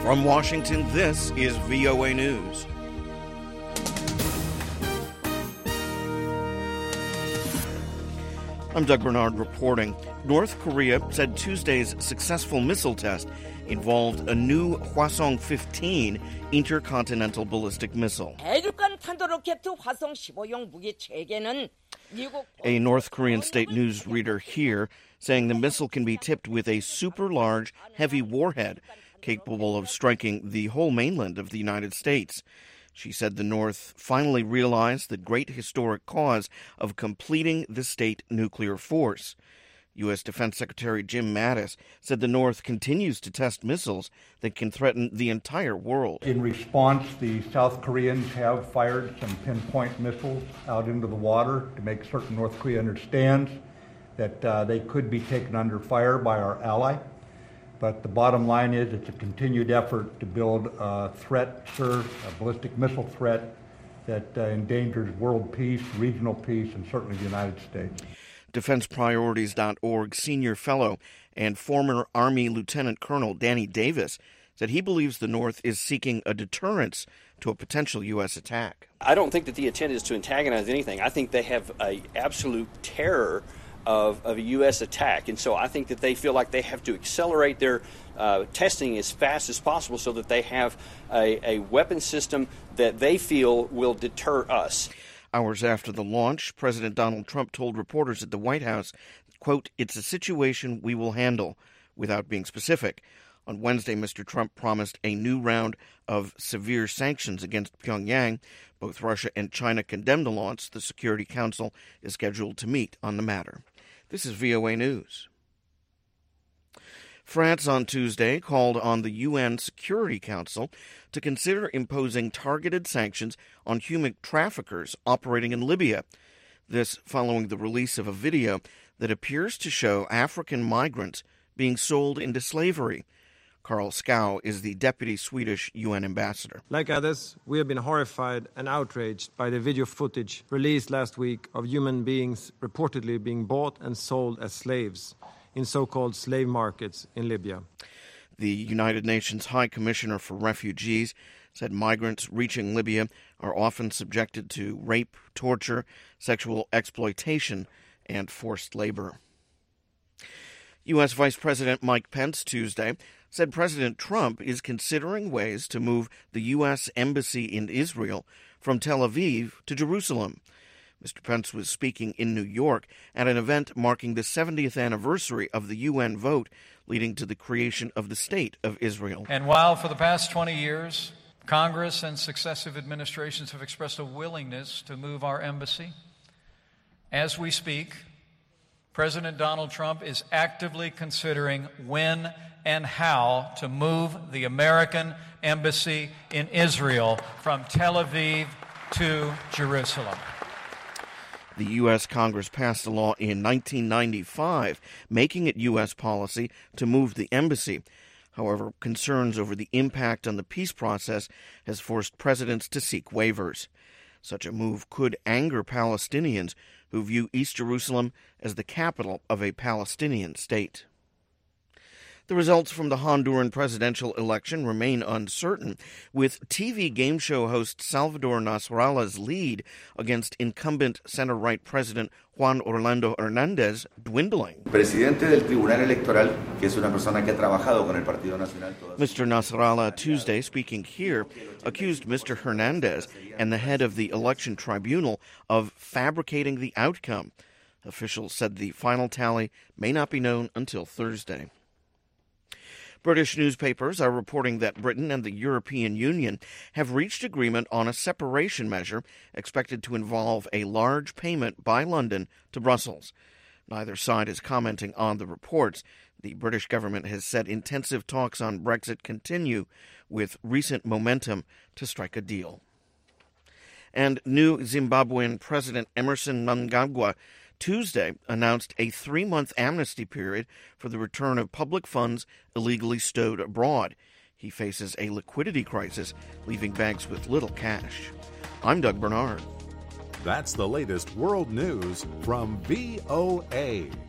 From Washington, this is VOA News. I'm Doug Bernard reporting. North Korea said Tuesday's successful missile test involved a new Hwasong-15 intercontinental ballistic missile. A North Korean state news reader here saying the missile can be tipped with a super-large, heavy warhead capable of striking the whole mainland of the United States. She said the North finally realized the great historic cause of completing the state nuclear force. U.S. Defense Secretary Jim Mattis said the North continues to test missiles that can threaten the entire world. In response, the South Koreans have fired some pinpoint missiles out into the water to make certain North Korea understands that they could be taken under fire by our ally. But the bottom line is it's a continued effort to build a threat, a ballistic missile threat that endangers world peace, regional peace, and certainly the United States. DefensePriorities.org senior fellow and former Army Lieutenant Colonel Danny Davis said he believes the North is seeking a deterrence to a potential U.S. attack. I don't think that the intent is to antagonize anything. I think they have an absolute terror of a U.S. attack. And so I think that they feel like they have to accelerate their testing as fast as possible so that they have a weapon system that they feel will deter us. Hours after the launch, President Donald Trump told reporters at the White House, quote, "It's a situation we will handle," without being specific. On Wednesday, Mr. Trump promised a new round of severe sanctions against Pyongyang. Both Russia and China condemned the launch. The Security Council is scheduled to meet on the matter. This is VOA News. France on Tuesday called on the UN Security Council to consider imposing targeted sanctions on human traffickers operating in Libya. This following the release of a video that appears to show African migrants being sold into slavery. Carl Skau is the deputy Swedish UN ambassador. Like others, we have been horrified and outraged by the video footage released last week of human beings reportedly being bought and sold as slaves in so-called slave markets in Libya. The United Nations High Commissioner for Refugees said migrants reaching Libya are often subjected to rape, torture, sexual exploitation, and forced labor. U.S. Vice President Mike Pence Tuesday said President Trump is considering ways to move the U.S. Embassy in Israel from Tel Aviv to Jerusalem. Mr. Pence was speaking in New York at an event marking the 70th anniversary of the UN vote leading to the creation of the State of Israel. And while for the past 20 years, Congress and successive administrations have expressed a willingness to move our embassy, as we speak, President Donald Trump is actively considering when and how to move the American embassy in Israel from Tel Aviv to Jerusalem. The U.S. Congress passed a law in 1995 making it U.S. policy to move the embassy. However, concerns over the impact on the peace process has forced presidents to seek waivers. Such a move could anger Palestinians who view East Jerusalem as the capital of a Palestinian state. The results from the Honduran presidential election remain uncertain, with TV game show host Salvador Nasrallah's lead against incumbent center-right President Juan Orlando Hernández dwindling. Presidente del Tribunal Electoral, que es una persona que ha trabajado con el Partido Nacional. Mr. Nasrallah Tuesday, speaking here, accused Mr. Hernández and the head of the election tribunal of fabricating the outcome. Officials said the final tally may not be known until Thursday. British newspapers are reporting that Britain and the European Union have reached agreement on a separation measure expected to involve a large payment by London to Brussels. Neither side is commenting on the reports. The British government has said intensive talks on Brexit continue, with recent momentum to strike a deal. And new Zimbabwean President Emmerson Mnangagwa Tuesday announced a 3-month amnesty period for the return of public funds illegally stowed abroad. He faces a liquidity crisis, leaving banks with little cash. I'm Doug Bernard. That's the latest world news from VOA.